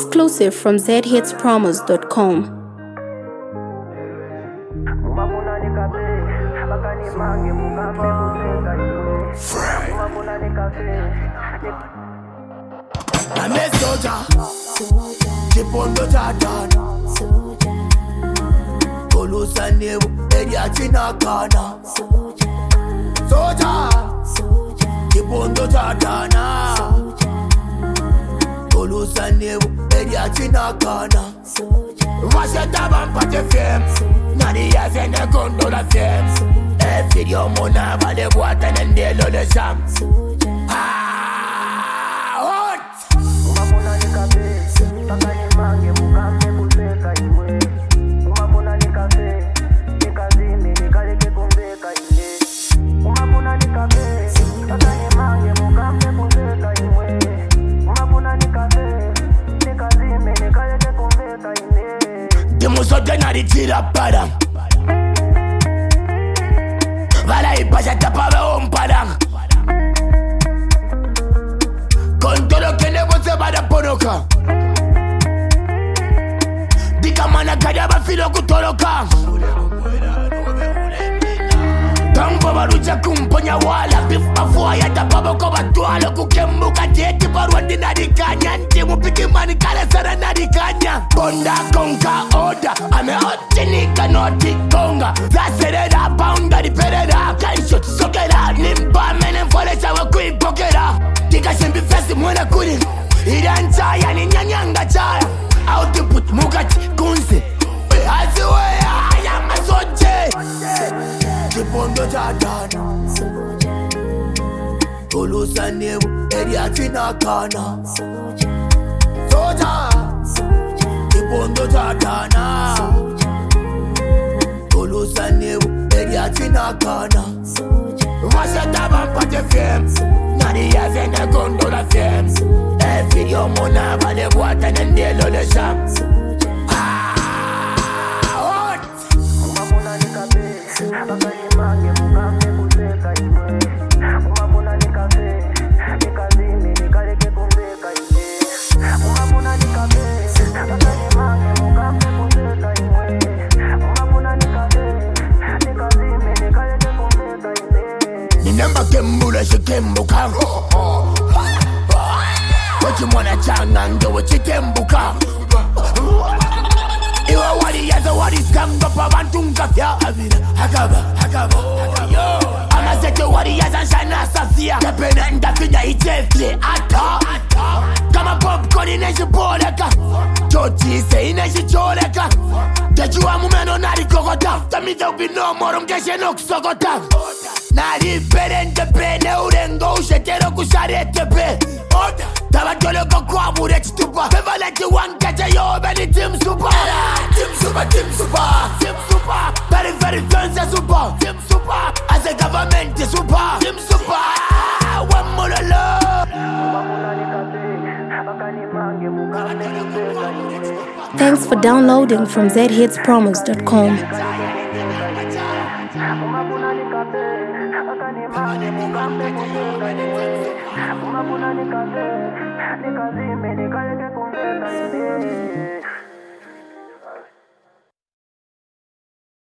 Exclusive from zhitspromos.com. I'm a soldier, keep on the tartan. Colusa Nebu, area Chinakana. Soldier, keep on the tartan. Colusa Nebu, area Chinakana. Vashataban Pate Fem, Nadia Zena Gondola Fem. Video Mona, Vale Water and Delo Le Sham. Genari tira para Vala y pasa tapaba un parang Con todo lo que le voy a dar ponoka Dica mana callaba filo kutoloka Tambo barucha kumponya wala Bifa fua ya tapaba koba tualo Kukembuka teti paruandi nadikanya Ndimu piki mani kala sana nadikanya Bonda konka oda Ame otinika noti konga Zasereda pounda di pereda Kanshot sokera Nimba menen fole sawa kui pokera Tika shembi fesi mwena kuri Iranchaya ni nyanyanga chaya Output mukati kunzi Aziwe ya masoje Kipondo jadana Colusa Nebu, area Chinakana. Soja, Kipondo jadana Colusa Nebu, area Chinakana. Vashataban Pate Fem, Nadia Zena Gondola Fem. Video Mona, Vale Water and Delo Le Sham. Nimba kembula shikembuka Wachimwana changa ndo chikembuka Iwa wali yaza wali skanga pa bantunga fya avira Hakaba Amaseke wali yaza shana safia Kepena ndafinya itefle ata Kama popcorn ineshi poleka Choti se ineshi choleka Dejua mumeno nari kokota Tamita ubino moro mkeshe no kusokota Nari perente pene urengo ushetero kusharete pe Taba joloko kwa mure chitupa Beba leki wankeche yo beni team super Team super Very fancy super Team super As a government super Team super One more love Thanks for downloading from zhitspromos.com. Nikazime nikaleke kumveka